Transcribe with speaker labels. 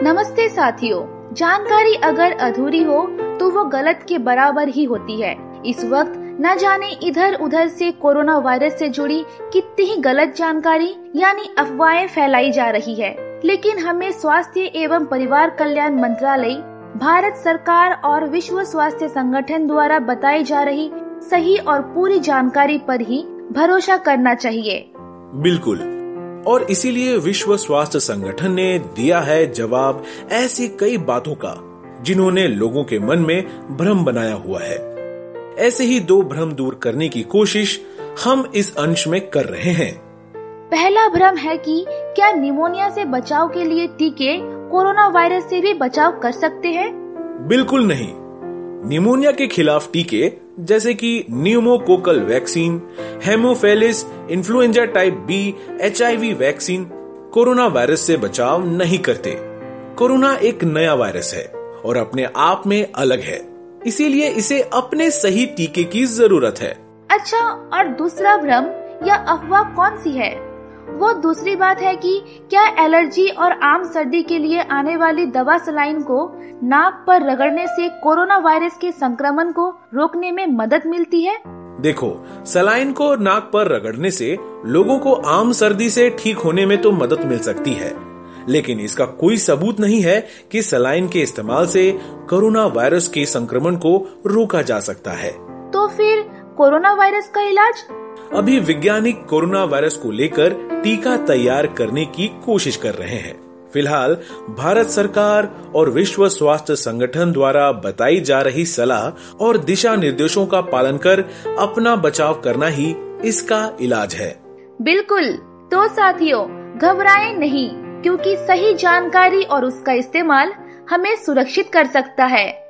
Speaker 1: नमस्ते साथियों, जानकारी अगर अधूरी हो तो वो गलत के बराबर ही होती है। इस वक्त न जाने इधर उधर से कोरोना वायरस से जुड़ी कितनी ही गलत जानकारी यानी अफवाहें फैलाई जा रही है, लेकिन हमें स्वास्थ्य एवं परिवार कल्याण मंत्रालय, भारत सरकार और विश्व स्वास्थ्य संगठन द्वारा बताई जा रही सही और पूरी जानकारी पर ही भरोसा करना चाहिए।
Speaker 2: बिल्कुल, और इसीलिए विश्व स्वास्थ्य संगठन ने दिया है जवाब ऐसी कई बातों का जिन्होंने लोगों के मन में भ्रम बनाया हुआ है। ऐसे ही 2 भ्रम दूर करने की कोशिश हम इस अंश में कर रहे हैं।
Speaker 1: पहला भ्रम है कि क्या निमोनिया से बचाव के लिए टीके कोरोना वायरस से भी बचाव कर सकते हैं? बिल्कुल
Speaker 2: नहीं। निमोनिया के खिलाफ टीके जैसे कि pneumococcal vaccine, haemophilus influenza type B, HIV vaccine corona virus से बचाव नहीं करते। कोरोना एक नया वायरस है और अपने आप में अलग है, इसीलिए इसे अपने सही टीके की जरूरत है।
Speaker 1: अच्छा, और दूसरा भ्रम या अफवाह कौन सी है? वो दूसरी बात है कि क्या एलर्जी और आम सर्दी के लिए आने वाली दवा सलाइन को नाक पर रगड़ने से कोरोना वायरस के संक्रमण को रोकने में मदद मिलती है?
Speaker 2: देखो, सलाइन को नाक पर रगड़ने से लोगों को आम सर्दी से ठीक होने में तो मदद मिल सकती है, लेकिन इसका कोई सबूत नहीं है कि सलाइन के इस्तेमाल से कोरोना वायरस के संक्रमण को रोका जा सकता है।
Speaker 1: तो फिर कोरोना वायरस का इलाज?
Speaker 2: अभी वैज्ञानिक कोरोना वायरस को लेकर टीका तैयार करने की कोशिश कर रहे हैं। फिलहाल भारत सरकार और विश्व स्वास्थ्य संगठन द्वारा बताई जा रही सलाह और दिशा निर्देशों का पालन कर अपना बचाव करना ही इसका इलाज है।
Speaker 1: बिल्कुल, तो साथियों घबराएं नहीं, क्योंकि सही जानकारी और उसका इस्तेमाल हमें सुरक्षित कर सकता है।